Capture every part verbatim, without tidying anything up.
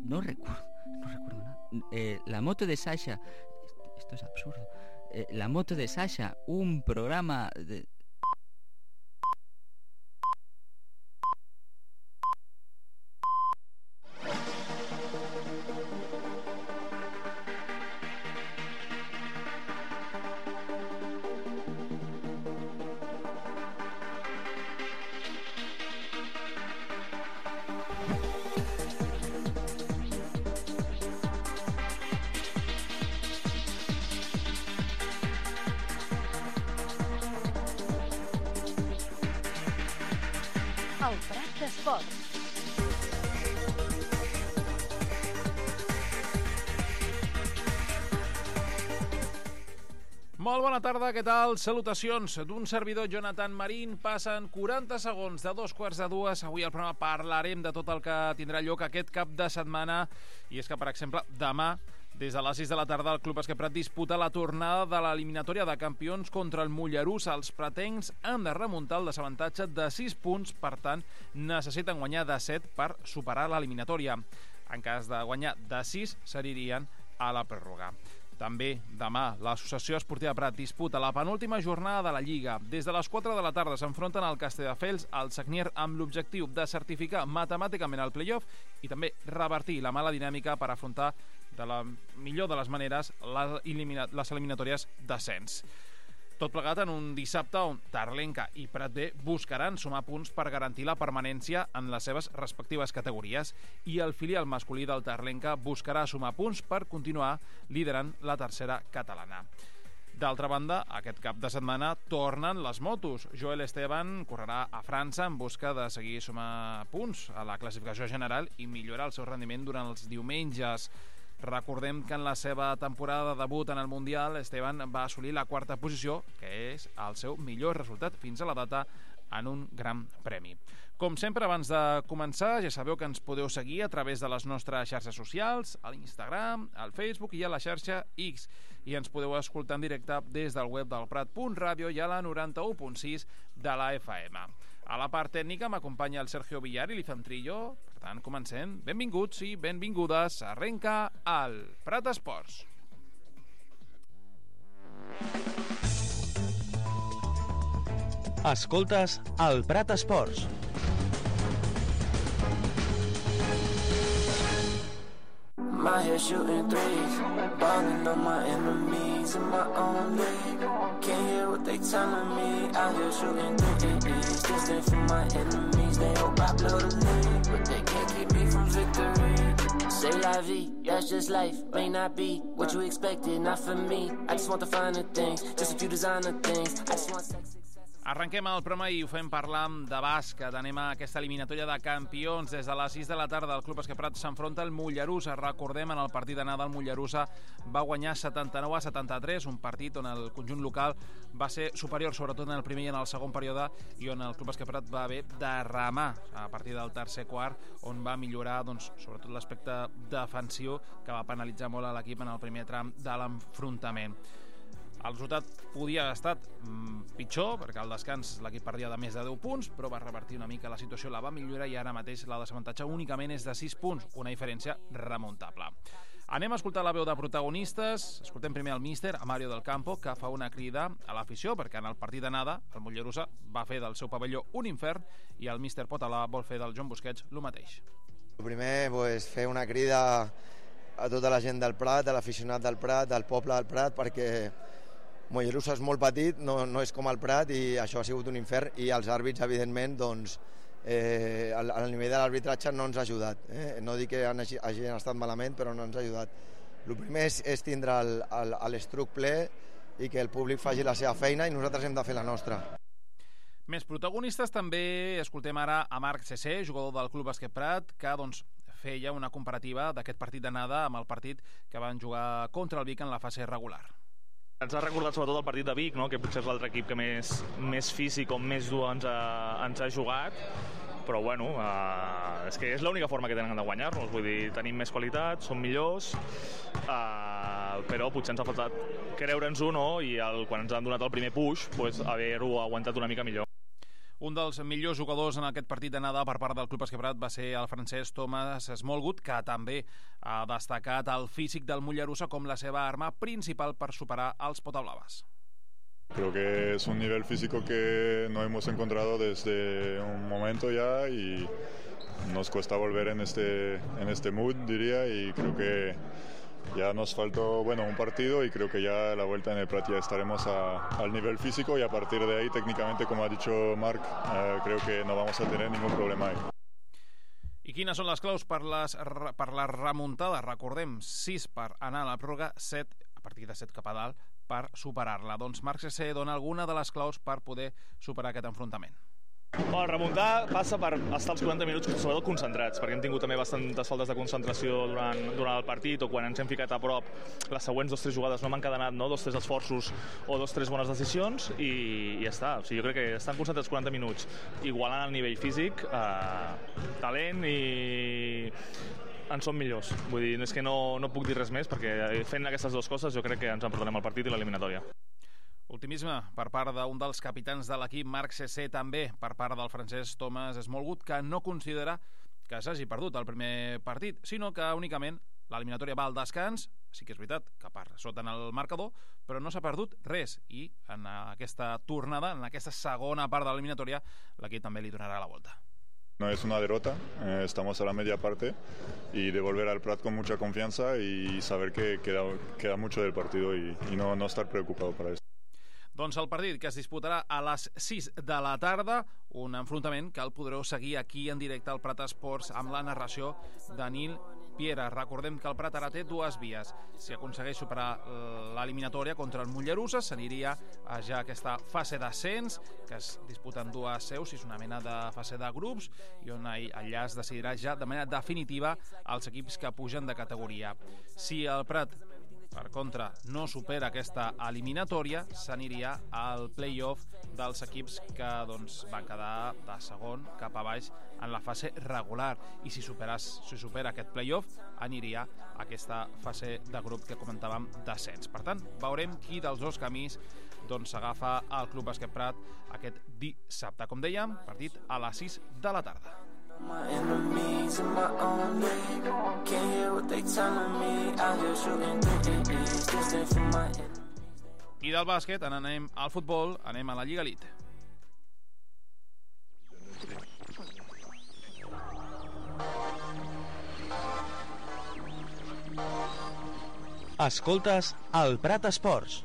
no recuerdo, no recuerdo nada. Eh, la moto de Sasha, esto es absurdo. Eh, la moto de Sasha, un programa de... El Prat d'Esports. Molt bona tarda, què tal? Salutacions d'un servidor, Jonathan Marín. Passen quaranta segons de dos quarts de dues. Avui al programa parlarem de tot el que tindrà lloc aquest cap de setmana. I és que, per exemple, demà, des de les sis de la tarda, el Club Bàsquet Prat disputa la tornada de l'eliminatòria de campions contra el Mollerussa. Els pretencs han de remuntar el desavantatge de sis punts, per tant, necessiten guanyar de set per superar l'eliminatòria. En cas de guanyar de sis, s'anirien a la pròrroga. També demà l'Associació Esportiva Prat disputa la penúltima jornada de la Lliga. Des de les quatre de la tarda s'enfronten al Castelldefels al Sagnier amb l'objectiu de certificar matemàticament el play-off i també revertir la mala dinàmica per afrontar de la millor de les maneres les, elimina les eliminatòries d'ascens. Tot plegat en un dissabte on Tarlenca i Prat B buscaran sumar punts per garantir la permanència en les seves respectives categories i el filial masculí del Tarlenca buscarà sumar punts per continuar liderant la tercera catalana. D'altra banda, aquest cap de setmana tornen les motos. Joel Esteban correrà a França en busca de seguir sumar punts a la classificació general i millorar el seu rendiment durant els diumenges. Recordem que en la seva temporada de debut en el Mundial, Esteban va assolir la quarta posició, que és el seu millor resultat fins a la data en un gran premi. Com sempre, abans de començar, ja sabeu que ens podeu seguir a través de les nostres xarxes socials, a l'Instagram, al Facebook i a la xarxa X. I ens podeu escoltar en directe des del web del Prat punt ràdio i a la noranta-u punt sis de la F M. A la part tècnica m'acompanya el Sergio Villar i l'Izan Trillo. Per tant, comencem. Benvinguts i benvingudes. Arrenca el Prat Esports. Escoltes el Prat Esports. My head shooting threes, balling on my enemies in my own league. Can't hear what they telling me. Out here shooting threes, distant from my enemies. They hope I blow the lead, but they can't keep me from victory. C'est la vie, that's just life. May not be what you expected, not for me. I just want the finer things, just a few designer things. I just want sex. Arrenquem el programa i ho fem parlant de bàsquet. Anem a aquesta eliminatòria de campions. Des de les sis de la tarda el Club Bàsquet Prat s'enfronta al Mollerussa. Recordem, en el partit d'anada el Mollerussa va guanyar setanta-nou a setanta-tres, un partit on el conjunt local va ser superior, sobretot en el primer i en el segon període, i on el Club Bàsquet Prat va haver de remar a partir del tercer quart, on va millorar doncs, sobretot l'aspecte defensiu, que va penalitzar molt a l'equip en el primer tram de l'enfrontament. El resultat podia haver estat mm, pitjor, perquè al descans l'equip perdia de més de deu punts, però va revertir una mica la situació, la va millorar i ara mateix la desavantatge únicament és de sis punts, una diferència remuntable. Anem a escoltar la veu de protagonistes. Escoltem primer el míster, a Mario del Campo, que fa una crida a l'afició, perquè en el partit d'anada el Mollerussa va fer del seu pavelló un infern i el míster Potalà vol fer del Joan Busquets el mateix. El primer, pues, fer una crida a tota la gent del Prat, a l'aficionat del Prat, al poble del Prat, perquè Mollerussa és molt petit, no, no és com el Prat i això ha sigut un infern i els àrbits, evidentment, doncs, eh, al, al nivell de l'arbitratge no ens ha ajudat. Eh? No dic que han, hagin estat malament, però no ens ha ajudat. El primer és, és tindre l'estuc ple i que el públic faci la seva feina i nosaltres hem de fer la nostra. Més protagonistes també escoltem ara a Marc Cessé, jugador del Club Bàsquet Prat, que doncs, feia una comparativa d'aquest partit d'anada amb el partit que van jugar contra el Vic en la fase regular. Ens ha recordat sobretot el partit de Vic, no? Que potser és l'altre equip que més, més físic o més dur ens ha, ens ha jugat, però bueno, eh, és que és l'única forma que tenen de guanyar-nos, vull dir, tenim més qualitat, som millors, eh, però potser ens ha faltat creure'ns-ho, no? I el, quan ens han donat el primer push, pues, haver-ho aguantat una mica millor. Un dels millors jugadors en aquest partit d'anada per part del Club Bàsquet Prat va ser el francès Thomas Smallwood, que també ha destacat el físic del Mollerussa com la seva arma principal per superar els potablaves. Creo que es un nivel físico que no hemos encontrado desde un momento ya y nos cuesta volver en este, en este mood, diría, y creo que ya nos faltó bueno, un partido y creo que ya la vuelta en el Prat ya estaremos a, al nivel físico y a partir de ahí técnicamente, como ha dicho Marc, eh, creo que no vamos a tener ningún problema ahí. I quines són les claus per, les, per la remuntada? Recordem, sis per anar a la pròrroga, set, a partir de set cap a dalt, per superar-la. Doncs Marc Cesser dona alguna de les claus per poder superar aquest enfrontament. Bueno, remuntar passa per estar els quaranta minuts sobretot concentrats, perquè hem tingut també bastantes faltes de concentració durant, durant el partit, o quan ens hem ficat a prop les següents dos o tres jugades no m'han encadenat, no? dos o tres esforços o dos o tres bones decisions i, i ja està. O sigui, jo crec que estan concentrats quaranta minuts, igualant el nivell físic, eh, talent i en som millors. Vull dir, és que no, no puc dir res més, perquè fent aquestes dues coses jo crec que ens emportarem el partit i l'eliminatòria. Optimisme per part d'un dels capitans de l'equip, Marc Cesser, també per part del francès Thomas Smallwood, que no considera que s'hagi perdut el primer partit, sinó que únicament l'eliminatòria va al descans. Sí que és veritat que per sota en el marcador, però no s'ha perdut res, i en aquesta tornada, en aquesta segona part de l'eliminatòria, l'equip també li donarà la volta. No es una derrota, eh, estamos a la media parte y de volver al Prat con mucha confianza y saber que queda, queda mucho del partido y, y no, no estar preocupado para esto. Doncs el partit que es disputarà a les sis de la tarda, un enfrontament que el podreu seguir aquí en directe al Prat Esports amb la narració de Nil Piera. Recordem que el Prat ara té dues vies. Si aconsegueix superar l'eliminatòria contra el Mollerussa, s'aniria a ja aquesta fase d'ascens, que es disputen dues seus, és una mena de fase de grups, i on allà es decidirà ja de manera definitiva els equips que pugen de categoria. Si el Prat, per contra, no supera aquesta eliminatòria, s'aniria al play-off dels equips que doncs, van quedar de segon cap a baix en la fase regular. I si, superas, si supera aquest play-off, aniria a aquesta fase de grup que comentàvem d'ascens. Per tant, veurem qui dels dos camins doncs, s'agafa al Club Bàsquet Prat aquest dissabte. Com dèiem, partit a les sis de la tarda. My enemies in my own league. Can't hear what they telling me. Out here shooting threes, distant from my enemies. I del bàsquet en anem al futbol, anem a la Lliga Elite. Escoltes el Prat Esports.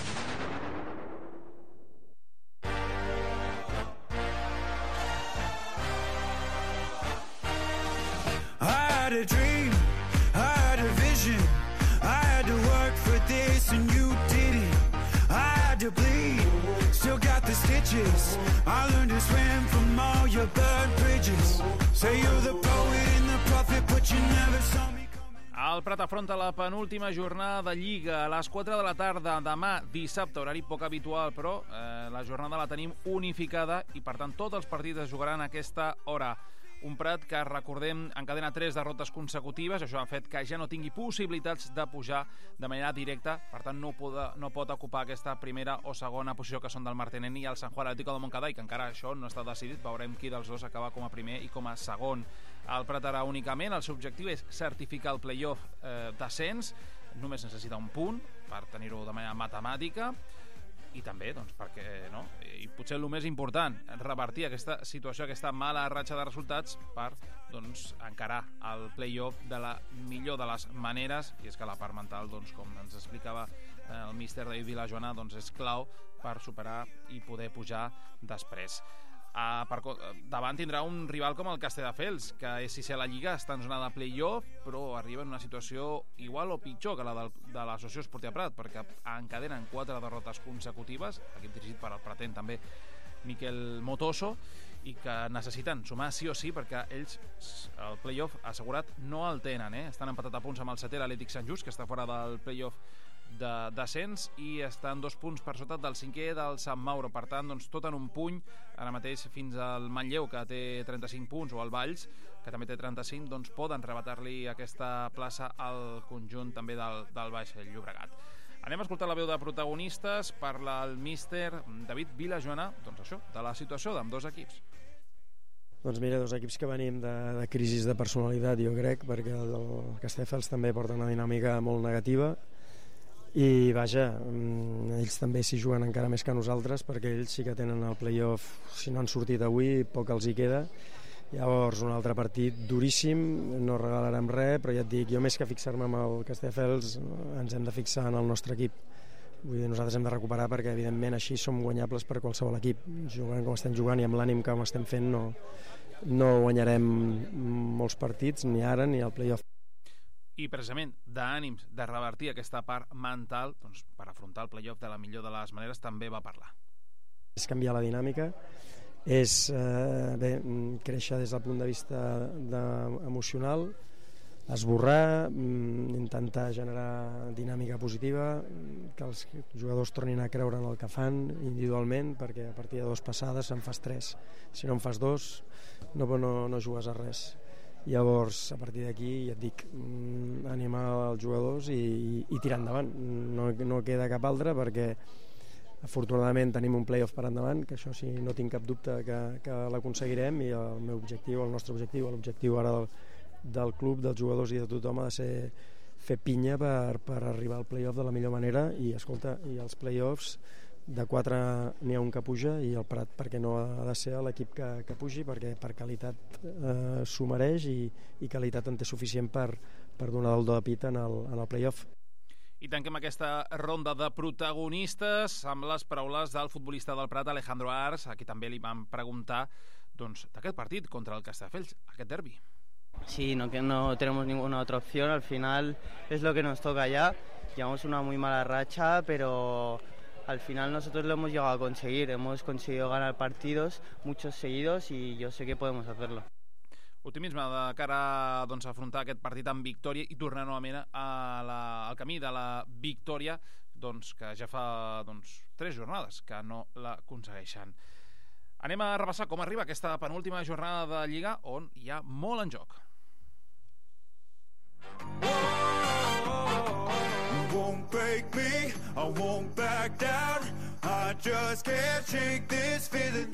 I had a dream, I had a vision, I had to work for this and you didn't. I had to bleed, still got the stitches. I learned to swim from all your burnt bridges. Say you're the poet and the prophet, but you never saw me coming. El Prat afronta la penúltima jornada de Lliga a les quatre de la tarda, demà dissabte, horari poc habitual, però eh, la jornada la tenim unificada i per tant tots els partits es jugaran a aquesta hora. Un Prat que, recordem, encadena tres derrotes consecutives. Això ha fet que ja no tingui possibilitats de pujar de manera directa. Per tant, no, poda, no pot ocupar aquesta primera o segona posició que són del Martinent i el Sant Juan Atlético de Montcada, i que encara això no està decidit. Veurem qui dels dos acaba com a primer i com a segon. El Prat ara únicament, el seu objectiu és certificar el play-off eh, d'ascens. Només necessita un punt per tenir-ho de manera matemàtica. I també, doncs, perquè, no? I potser el més important, revertir aquesta situació, aquesta mala ratxa de resultats per, doncs, encarar el play-off de la millor de les maneres, i és que la part mental, doncs, com ens explicava el míster David Vilajoana, doncs és clau per superar i poder pujar després. Uh, per, davant tindrà un rival com el Castelldefels, que és sisè a la Lliga, està en zona de play-off, però arriba en una situació igual o pitjor que la del, de l'Associació Esportiva Prat, perquè encadenen quatre derrotes consecutives, equip dirigit per el pratent també Miquel Motoso, i que necessiten sumar sí o sí, perquè ells el play-off assegurat no el tenen, eh? Estan empatat a punts amb el setè, l'Atlètic Sant Just, que està fora del play-off d'ascens, i estan dos punts per sota del cinquè del Sant Mauro. Per tant, doncs, tot en un puny ara mateix fins al Manlleu, que té trenta-cinc punts, o al Valls, que també té trenta-cinc, doncs poden rebatar-li aquesta plaça al conjunt també del, del Baix Llobregat. Anem a escoltar la veu de protagonistes. Parla el míster David Vilajoana, doncs això, de la situació d'ambdós equips. Doncs mira, dos equips que venim de, de crisis de personalitat, jo crec, perquè el, el Castelldefels també porta una dinàmica molt negativa i vaja, ells també s'hi juguen encara més que nosaltres, perquè ells sí que tenen el play-off, si no han sortit avui poc els hi queda. Llavors un altre partit duríssim, no regalarem res, però ja et dic, jo més que fixar-me amb el Castelldefels ens hem de fixar en el nostre equip. Vull dir, nosaltres hem de recuperar perquè evidentment així som guanyables per qualsevol equip, jugant com estem jugant i amb l'ànim que estem fent no, no guanyarem molts partits ni ara ni al play-off. I precisament d'ànims, de revertir aquesta part mental, doncs, per afrontar el play-off de la millor de les maneres també va parlar. És canviar la dinàmica, és eh, bé, créixer des del punt de vista de, emocional, esborrar, intentar generar dinàmica positiva, que els jugadors tornin a creure en el que fan individualment, perquè a partir de dos passades se'n fas tres. Si no en fas dos, no, no, no jugues a res. Llavors, a partir d'aquí, ja et dic, animar els jugadors i, i, i tirar endavant. No, no queda cap altre, perquè afortunadament tenim un play-off per endavant, que això sí, no tinc cap dubte que, que l'aconseguirem, i el meu objectiu, el nostre objectiu, l'objectiu ara del del club, dels jugadors i de tothom ha de ser fer pinya per, per arribar al play-off de la millor manera. I escolta, i els play-offs de quatre n'hi ha un que puja i el Prat perquè no ha de ser l'equip que, que pugi, perquè per qualitat eh, s'ho mereix i, i qualitat en té suficient per, per donar el do de pit en el, en el play-off. I tanquem aquesta ronda de protagonistes amb les paraules del futbolista del Prat, Alejandro Ars, a qui també li vam preguntar doncs, d'aquest partit contra el Castelldefels, aquest derbi. Sí, no, que no tenemos ninguna otra opción, al final es lo que nos toca ya. Llevamos una muy mala racha, pero al final nosotros lo hemos llegado a conseguir. Hemos conseguido ganar partidos, muchos seguidos, y yo sé que podemos hacerlo. Optimisme de cara doncs, a afrontar aquest partit amb victòria i tornar novament a la, al camí de la victòria, doncs, que ja fa doncs, tres jornades que no l'aconsegueixen. Anem a repassar com arriba aquesta penúltima jornada de Lliga, on hi ha molt en joc. Won't break me, I won't back down, I just can't shake this feeling.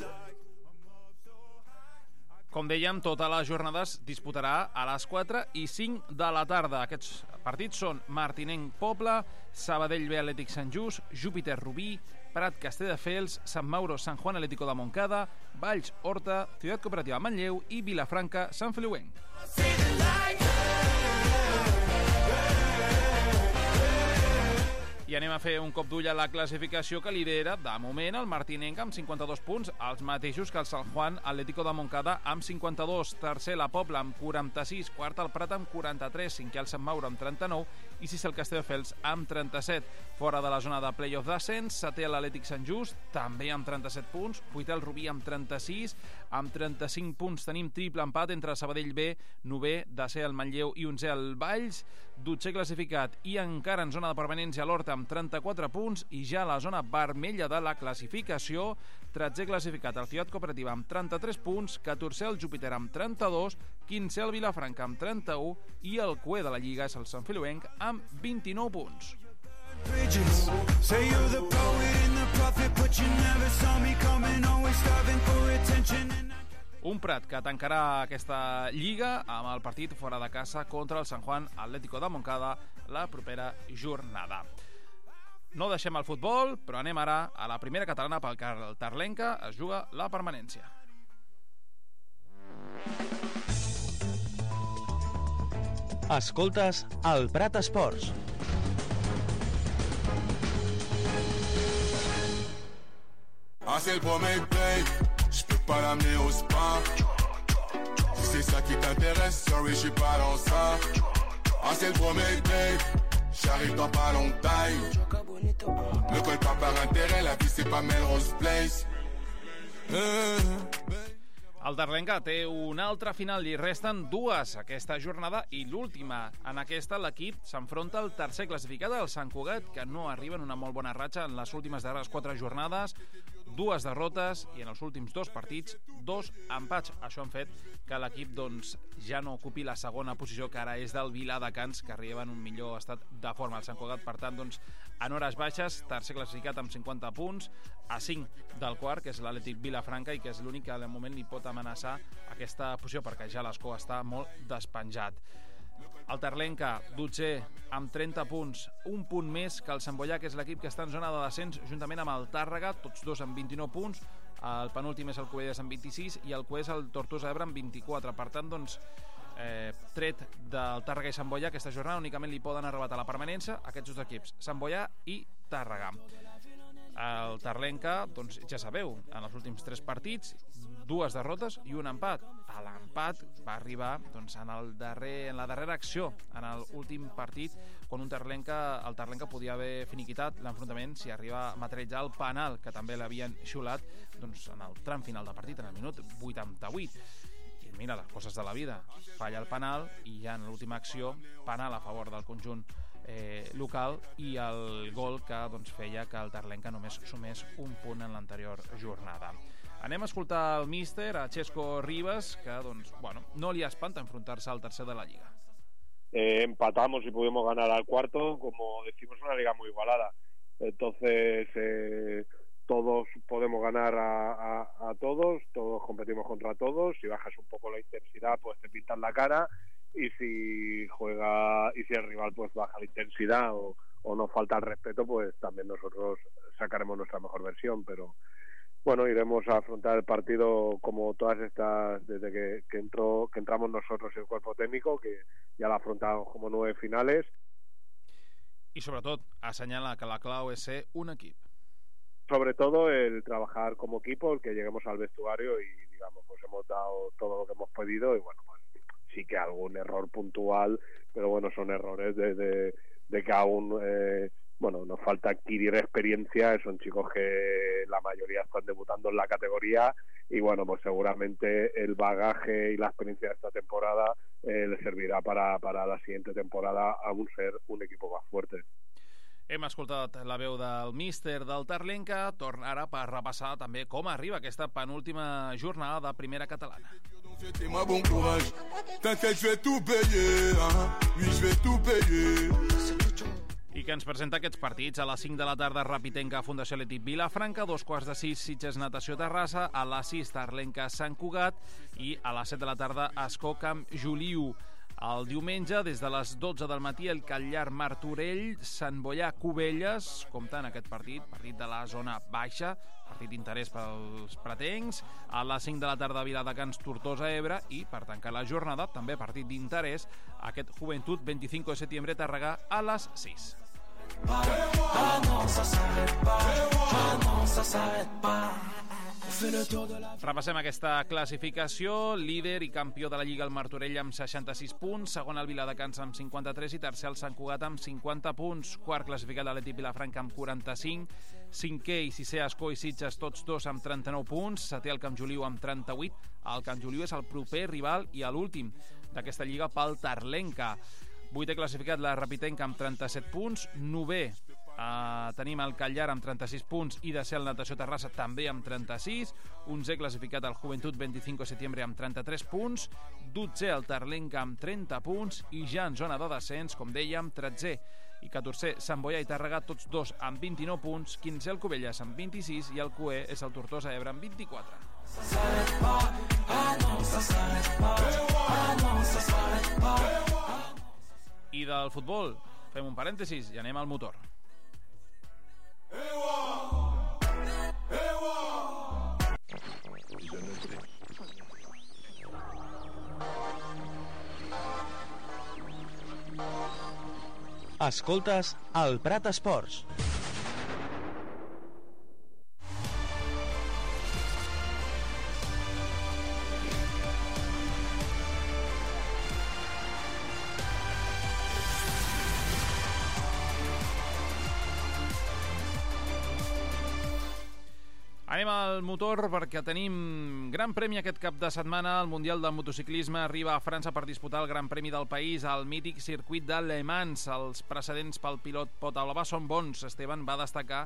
Com dèiem, totes les jornades disputarà a les quatre i cinc de la tarda. Aquests partits són Martinenc Poble, Sabadell B Atlètic Sant Just, Júpiter Rubí, Prat Castelldefels, Sant Mauro Sant Juan Atlético de Montcada, Valls Horta, Ciutat Cooperativa Manlleu i Vilafranca Sant Feliuenc. I anem a fer un cop d'ull a la classificació, que lidera, de moment, el Martinenc amb cinquanta-dos punts, els mateixos que el Sant Juan Atlético de Montcada amb cinquanta-dos, tercer la Pobla amb quaranta-sis, quart el Prat amb quaranta-tres, cinquè el Sant Mauro amb trenta-nou i sisè el Castelldefels amb trenta-set. Fora de la zona de play-off descens, setè l'Atlètic Sant Just, també amb trenta-set punts, vuitè el Rubí amb trenta-sis, amb trenta-cinc punts tenim triple empat entre Sabadell B, novè, desè el Manlleu i onzè el Valls, dotzer classificat i encara en zona de permanència l'Horta amb trenta-quatre punts, i ja a la zona vermella de la classificació, tretzè classificat el Ciutat Cooperativa amb trenta-tres punts, catorzè el Júpiter amb trenta-dos, quinzè el Vilafranca amb trenta-u i el cué de la Lliga és el Sant Feliuenc amb vint-i-nou punts. Un Prat que tancarà aquesta Lliga amb el partit fora de casa contra el Sant Juan Atlético de Montcada la propera jornada. No deixem el futbol, però anem ara a la primera catalana, pel que el Tarlenca es juga la permanència. Escoltes el Prat Esports. Ah, c'est le premier play, je peux pas l'amener au spa. Si c'est ça qui t'intéresse, sorry, je suis pas dans ça. Ah, c'est le premier play, j'arrive dans pas longtemps. Me colle pas par intérêt, la vie c'est pas Melrose Place. El Tarlenca té una altra final i resten dues aquesta jornada, i l'última. En aquesta l'equip s'enfronta al tercer classificat, el Sant Cugat, que no arriba en una molt bona ratxa en les últimes darreres quatre jornades. dues derrotes i en els últims dos partits, dos empats. Això han fet que l'equip doncs, ja no ocupi la segona posició, que ara és del Viladecans, que arriba en un millor estat de forma. El Sant Cugat, per tant, doncs, en hores baixes, tercer classificat amb cinquanta punts, a cinc del quart, que és l'Atlètic Vilafranca, i que és l'únic que de moment li pot amenaçar aquesta posició, perquè ja l'Escó està molt despenjat. El Terlenca, dotzè, amb trenta punts, un punt més que el Sant Boià, que és l'equip que està en zona de descens, juntament amb el Tàrrega, tots dos amb vint-i-nou punts. El penúltim és el Cubelles amb vint-i-sis i el que és el Tortosa Ebre amb vint-i-quatre. Per tant, doncs, eh, tret del Tàrrega i Sant Boià, aquesta jornada únicament li poden arrebatar la permanència aquests dos equips, Sant Boià i Tàrrega. El Terlenca, doncs, ja sabeu, en els últims tres partits, dues derrotes i un empat. L'empat va arribar doncs, en, el darrer, en la darrera acció, en l'últim partit, quan un Terlenca, el Terlenca podia haver finiquitat l'enfrontament si arriba a materialitzar el penal, que també l'havien xiulat doncs, en el tram final del partit, en el minut vuitanta-vuit. I mira, les coses de la vida. Falla el penal i ja en l'última acció, penal a favor del conjunt Eh, local i el gol que doncs, feia que el Terlenca només sumés un punt en l'anterior jornada. Anem a escoltar el míster, a Xesco Rivas, que doncs, bueno, no li espanta enfrontar-se al tercer de la Lliga. Eh, empatamos y pudimos ganar al cuarto, como decimos, una liga muy igualada. Entonces, eh, todos podemos ganar a, a, a todos, todos competimos contra todos. Si bajas un poco la intensidad, pues te pintan la cara. Y si juega y si el rival pues baja la intensidad o, o nos falta el respeto, pues también nosotros sacaremos nuestra mejor versión. Pero bueno, iremos a afrontar el partido como todas estas, desde que, que entró que entramos nosotros y el cuerpo técnico, que ya lo afrontamos como nueve finales. Y sobre todo, assenyala que la clau es ser un equipo. Sobre todo el trabajar como equipo, el que lleguemos al vestuario y digamos, pues hemos dado todo lo que hemos pedido y bueno, pues sí que algún error puntual, pero bueno, son errores de, de, de que aún eh, bueno, nos falta adquirir experiencia. Son chicos que la mayoría están debutando en la categoría y bueno, pues seguramente el bagaje y la experiencia de esta temporada eh, les servirá para, para la siguiente temporada aún ser un equipo más fuerte. Hem escoltat la veu del míster del Terlenca. Torna ara per repassar també com arriba aquesta penúltima jornada de primera catalana. I que ens presenta aquests partits. A les cinc de la tarda, Rapitenca, Fundació Atlètic Vilafranca, dos quarts de sis, Sitges Natació Terrassa, a les sis, Terlenca, Sant Cugat i a les set de la tarda, Escó Camp Juliu. El diumenge, des de les dotze del matí, el Catllar Martorell, Sant Boià Cubelles, compta en aquest partit, partit de la zona baixa, partit d'interès pels pretencs. A les cinc de la tarda, Viladecans Tortosa Ebre i, per tancar la jornada, també partit d'interès, aquest Joventut vint-i-cinc de setembre Tàrrega a les sis. Ah non, ça s'arrête pas. Ah non, ça s'arrête pas. Repassem aquesta classificació. Líder i campió de la Lliga el Martorell amb seixanta-sis punts, segon el Viladecans amb cinquanta-tres i tercer el Sant Cugat amb cinquanta punts, quart classificat l'Atlètic Vilafranca amb quaranta-cinc, cinquè i sisè Escó i Sitges tots dos amb trenta-nou punts, setè el Camp Juliu amb trenta-vuit. El Camp Juliu és el proper rival i l'últim d'aquesta Lliga pel Terlenca. Vuitè classificat la Rapitenca amb trenta-set punts, novè Uh, tenim el Catllar amb trenta-sis punts i desè el Natació Terrassa també amb trenta-sis, onzè classificat el Joventut vint-i-cinc de setembre amb trenta-tres punts, dotzè el Terlenca amb trenta punts i ja en zona de descens, com dèiem, tretzè i catorzè Sant Boià i Tàrrega, tots dos amb vint-i-nou punts, quinzè el Cubelles amb vint-i-sis i el Cué és el Tortosa Ebre amb vint-i-quatre. I del futbol fem un parèntesis i anem al motor. Escoltes el Prat Esports. Anem al motor perquè tenim Gran Premi aquest cap de setmana. El Mundial del Motociclisme arriba a França per disputar el Gran Premi del país al mític circuit de Le Mans. Els precedents pel pilot pot elevar són bons. Esteban va destacar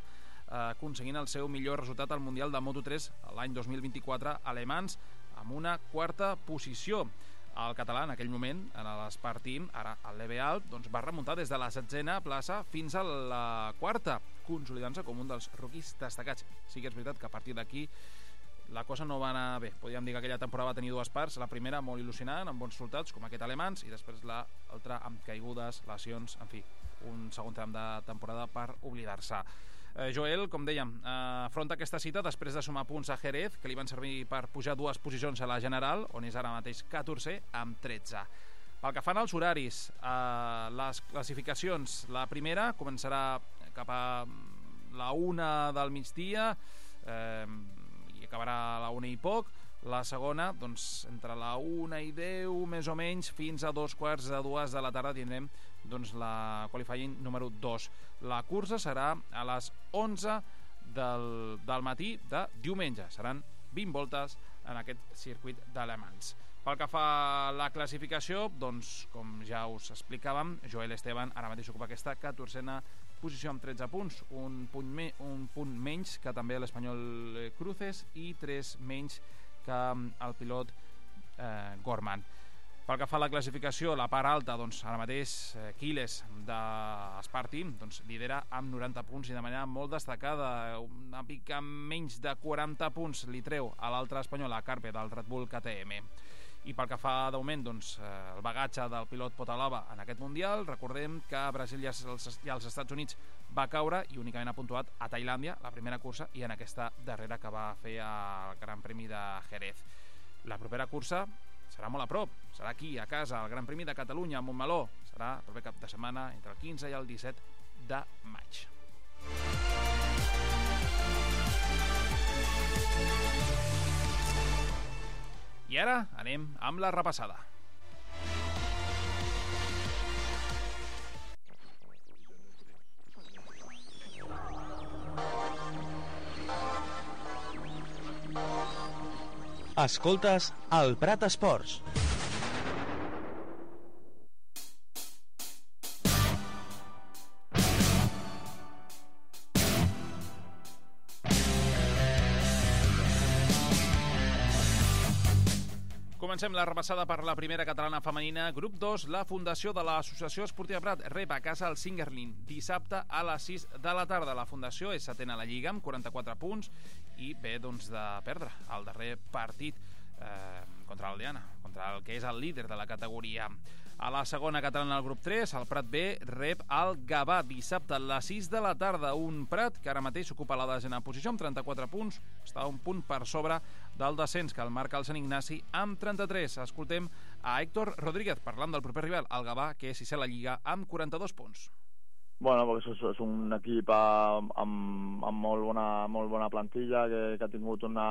aconseguint el seu millor resultat al Mundial de Moto tres l'any dos mil vint-i-quatre a Le Mans, amb una quarta posició. El català, en aquell moment, en l'Espart Team, ara el Leve Alp, doncs va remuntar des de la setzena plaça fins a la quarta, consolidant-se com un dels rookies destacats. Sí que és veritat que a partir d'aquí la cosa no va anar bé. Podríem dir que aquella temporada va tenir dues parts, la primera molt il·lusionant, amb bons resultats, com aquest Alemans, i després l'altra amb caigudes, lesions, en fi, un segon tram de temporada per oblidar-se. Eh, Joel, com dèiem, eh, afronta aquesta cita després de sumar punts a Jerez, que li van servir per pujar dues posicions a la general, on és ara mateix catorzè amb tretze. Pel que fan als horaris, eh, les classificacions, la primera començarà cap a la una del migdia, eh, i acabarà a la una i poc. La segona, doncs, entre la una i deu, més o menys, fins a dos quarts de dues de la tarda tindrem doncs, la qualifying número dos. La cursa serà a les onze del, del matí de diumenge. Seran vint voltes en aquest circuit d'Le Mans. Pel que fa a la classificació, doncs, com ja us explicàvem, Joel Esteban ara mateix ocupa aquesta catorzena posició amb tretze punts, un punt, me, un punt menys que també l'espanyol Cruces i tres menys que el pilot eh, Gorman. Pel que fa a la classificació, la part alta, doncs, ara mateix eh, Quiles d'Espart Team doncs, lidera amb noranta punts i de manera molt destacada, una mica menys de quaranta punts li treu a l'altre espanyol, a Carpe, del Red Bull K T M. I pel que fa d'augment, doncs, eh, el bagatge del pilot Potalava en aquest Mundial, recordem que Brasil i els, i els Estats Units va caure i únicament ha puntuat a Tailàndia, la primera cursa, i en aquesta darrera que va fer al Gran Premi de Jerez. La propera cursa serà molt a prop, serà aquí, a casa, al Gran Premi de Catalunya, a Montmeló. Serà el proper cap de setmana entre el quinze i el disset de maig. I ara anem amb la repassada. Escoltes el Prat Esports. Comencem la repassada per la primera catalana femenina. Grup dos, la fundació de l'Associació Esportiva Prat rep a casa el Singerlin dissabte a les sis de la tarda. La fundació és setena a la Lliga amb quaranta-quatre punts i ve doncs, de perdre el darrer partit eh, contra l'Aldeana, contra el que és el líder de la categoria. A la segona catalana del grup tres, el Prat B rep el Gavà dissabte a les sis de la tarda. Un Prat que ara mateix ocupa la desena posició amb trenta-quatre punts, està un punt per sobre del descens que el marca el Sant Ignasi amb trenta-tres. Escoltem a Héctor Rodríguez parlant del proper rival, el Gavà, que és sisè a la Lliga amb quaranta-dos punts. Bueno, perquè és, és un equip amb, amb, amb molt, bona, molt bona plantilla que, que ha tingut una,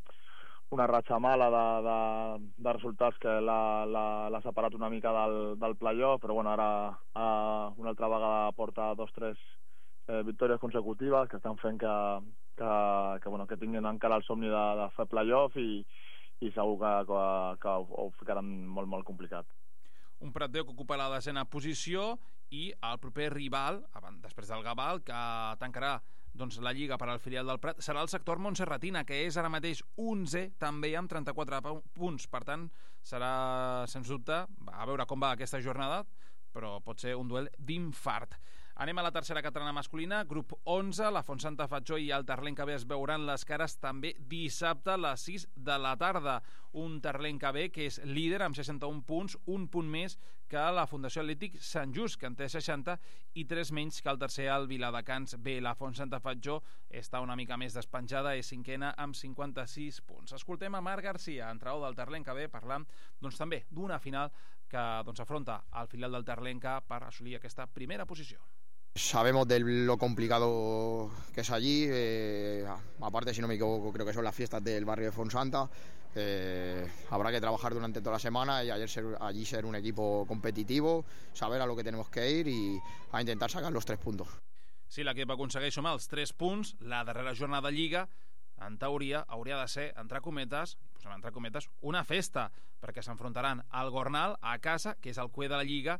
una ratxa mala de, de, de resultats que l'ha separat una mica del, del playoff, però bueno, ara, ara una altra vegada porta dos o tres eh, victòries consecutives que estan fent que, que, que, bueno, que tinguin encara el somni de, de fer playoff i, i segur que, que, que ho, ho ficaran molt, molt complicat. Un Prat B que ocupa la desena posició i el proper rival, després del Gavà, que tancarà doncs, la Lliga per al filial del Prat, serà el sector Montserratina, que és ara mateix onzè, també amb trenta-quatre punts. Per tant, serà, sens dubte, a veure com va aquesta jornada, però pot ser un duel d'infart. Anem a la tercera catalana masculina, grup onze, la Fontsanta Fatjó i el Terlenca B es veuran les cares també dissabte a les sis de la tarda. Un Terlenca B que és líder amb seixanta-un punts, un punt més que la Fundació Atlètic Sant Just, que en té seixanta, i tres menys que el tercer, el Viladecans B. La Fontsanta Fatjó està una mica més despenjada, és cinquena amb cinquanta-sis punts. Escoltem a Marc Garcia, entrenador del Terlenca B, parlant doncs, també d'una final que doncs, afronta el filial del Terlenca per assolir aquesta primera posició. Sabemos de lo complicado que es allí, eh, aparte, si no me equivoco, creo que son las fiestas del barrio de Fonsanta. Eh, habrá que trabajar durante toda la semana y ayer ser, allí ser un equipo competitivo, saber a lo que tenemos que ir y a intentar sacar los tres puntos. Si l'equip aconsegueix sumar els tres punts, la darrera jornada de Lliga, en teoria, hauria de ser, entre cometes, i posem entre cometes, una festa, perquè s'enfrontaran al Gornal a casa, que és el cué de la Lliga, i que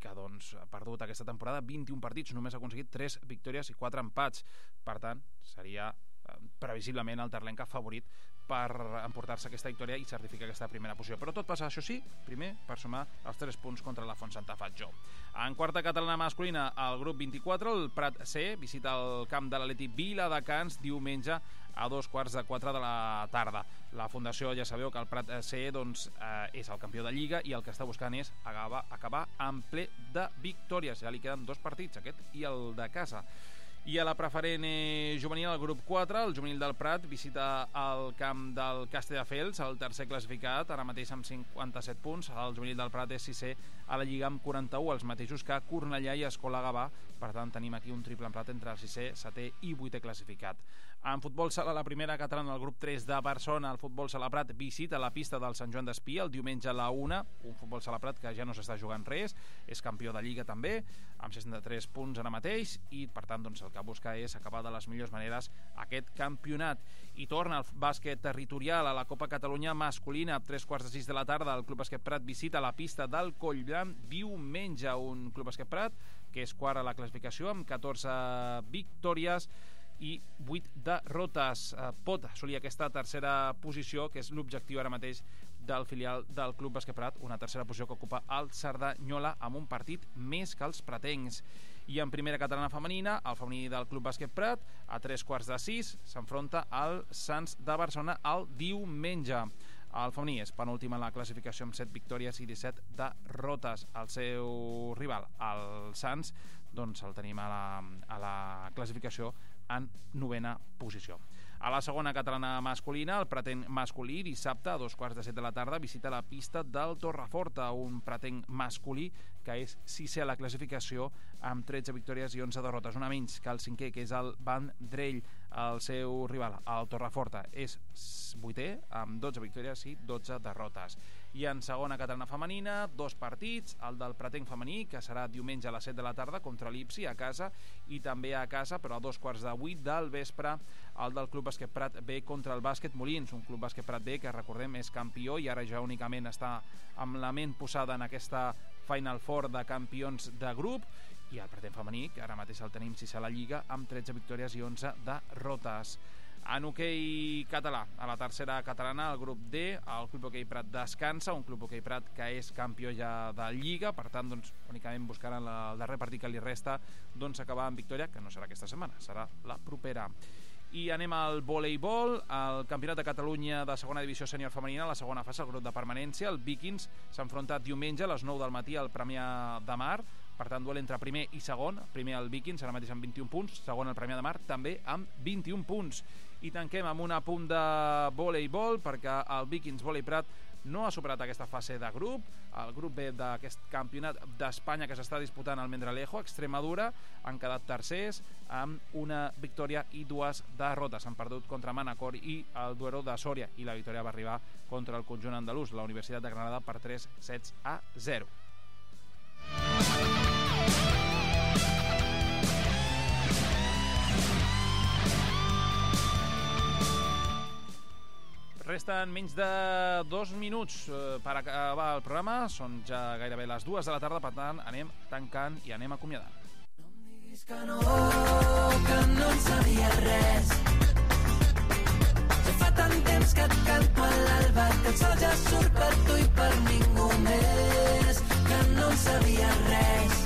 que doncs, ha perdut aquesta temporada vint-i-un partits, només ha aconseguit tres victòries i quatre empats. Per tant, seria eh, previsiblement el Terlenca favorit per emportar-se aquesta victòria i certificar aquesta primera posició. Però tot passa, això sí, primer per sumar els tres punts contra la Fontsanta Fatjó. En quarta catalana masculina, el grup vint-i-quatre, el Prat C, visita el camp de l'Atlètic Viladecans diumenge a dos quarts de quatre de la tarda. La Fundació, ja sabeu que el Prat C doncs, eh, és el campió de Lliga i el que està buscant és acabar, acabar en ple de victòries. Ja li queden dos partits, aquest i el de casa. I a la preferent eh, juvenil, el grup quatre, el juvenil del Prat visita el camp del Castelldefels, el tercer classificat, ara mateix amb cinquanta-set punts. El juvenil del Prat és sisè a la Lliga amb quaranta-u, els mateixos que Cornellà i Escola Gavà. Per tant, tenim aquí un triple empat entre el sisè, setè i vuitè classificat. En futbol sala, la primera catalana, el grup tres de Barcelona, el futbol sala Prat visita la pista del Sant Joan d'Espí el diumenge a la una, un futbol sala Prat que ja no s'està jugant res, és campió de Lliga també, amb seixanta-tres punts ara mateix, i per tant doncs, el que busca és acabar de les millors maneres aquest campionat. I torna el bàsquet territorial a la Copa Catalunya masculina a tres quarts de sis de la tarda. El Club Bàsquet Prat visita la pista del Collblanc diumenge, un Club Bàsquet Prat que és quart a la classificació amb catorze victòries i vuit derrotes. Eh, pot assolir aquesta tercera posició, que és l'objectiu ara mateix del filial del Club Bàsquet Prat, una tercera posició que ocupa el Cerdanyola amb un partit més que els pratencs. I en primera catalana femenina, el femení del Club Bàsquet Prat, a tres quarts de sis, s'enfronta al Sants de Barcelona el diumenge. El femení és penúltim en la classificació amb set victòries i disset derrotes. El seu rival, el Sants, doncs el tenim a la, a la classificació en novena posició. A la segona catalana masculina, el Pratenc masculí, dissabte a dos quarts de set de la tarda, visita la pista del Torreforta, un Pratenc masculí que és sisè a la classificació amb tretze victòries i onze derrotes, una menys que el cinquè, que és el Vendrell. El seu rival, el Torreforta, és vuitè amb dotze victòries i dotze derrotes. I en segona catalana femenina, dos partits, el del Pratenc femení, que serà diumenge a les set de la tarda contra l'Ipsi a casa, i també a casa, però a dos quarts de vuit del vespre, el del Club Bàsquet Prat B contra el Bàsquet Molins, un Club Bàsquet Prat B que, recordem, és campió i ara ja únicament està amb la ment posada en aquesta Final Four de campions de grup. I el Pratenc femení, que ara mateix el tenim sisè a la Lliga amb tretze victòries i onze derrotes. En hoquei català, a la tercera catalana, el grup D, el Club Hoquei Prat descansa, un Club Hoquei Prat que és campió ja de Lliga, per tant, doncs, únicament buscaran el darrer partit que li resta, doncs acabar amb victòria, que no serà aquesta setmana, serà la propera. I anem al voleibol, el Campionat de Catalunya de segona divisió sènior femenina, la segona fase, el grup de permanència, el Vikings s'enfronta diumenge a les nou del matí al Premià de Mar. Per tant, duel entre primer i segon, primer el Vikings, ara mateix amb vint-i-un punts, segon el Premià de Mar, també amb vint-i-un punts. I tanquem amb un apunt de voleibol, perquè el Vikings Volei Prat no ha superat aquesta fase de grup. El grup B d'aquest campionat d'Espanya que s'està disputant al Mendralejo, Extremadura, han quedat tercers amb una victòria i dues derrotes. Han perdut contra Manacor i el Duero de Sòria, i la victòria va arribar contra el conjunt andalús, la Universitat de Granada, per tres sets a zero. Resten menys de dos minuts per acabar el programa. Són ja gairebé les dues de la tarda, per tant anem tancant i anem acomiadant. No em diguis que no, que no en sabia res. Ja fa tant temps que et canto a l'alba, que el sol ja surt per tu i per ningú més, que no en sabia res.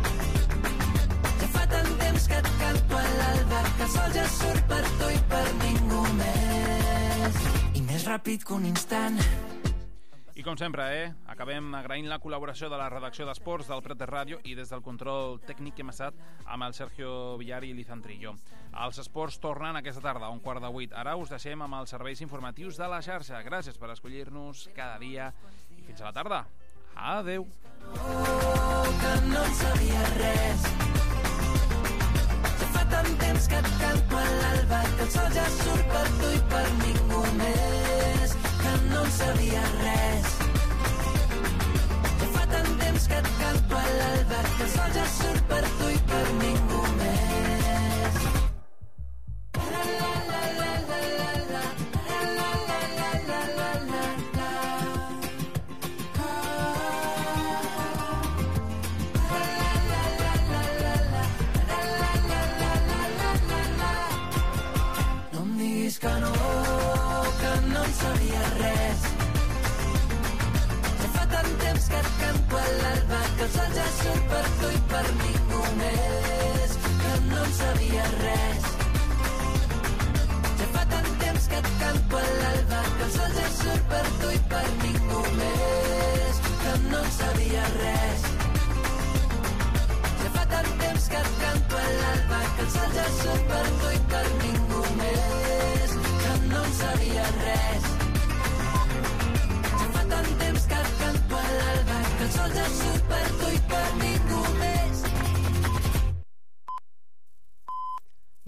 Ja fa tant temps que et canto a l'alba, que el sol ja surt per tu i per ningú més. Més ràpid que un instant. I com sempre, eh, acabem agraint la col·laboració de la redacció d'Esports del Prat de Ràdio i des del control tècnic que hem estat amb el Sergio Villar i l'Izantrillo. Els esports tornen aquesta tarda a un quart de vuit. Ara us deixem amb els serveis informatius de la xarxa. Gràcies per escollir-nos cada dia i fins a la tarda. Adeu. Oh, que no en sabia res. Ja fa tant temps que et canto a l'alba, que el sol ja surt per tu i per ningú més, que no en sabia res. Ja fa tant temps que et canto a l'alba, que el sol ja surt per tu i per ningú més. La la la la la la la, la la la la la la la.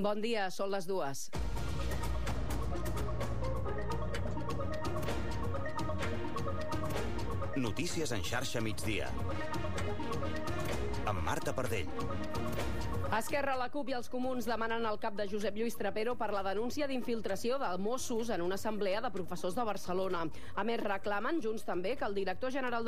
Bon dia, són les dues. Notícies en xarxa migdia. Amb Marta Pardell. Esquerra, la CUP i els Comuns demanen el cap de Josep Lluís Trapero per la denúncia d'infiltració de Mossos en una assemblea de professors de Barcelona. A més, reclamen, junts també, que el director general de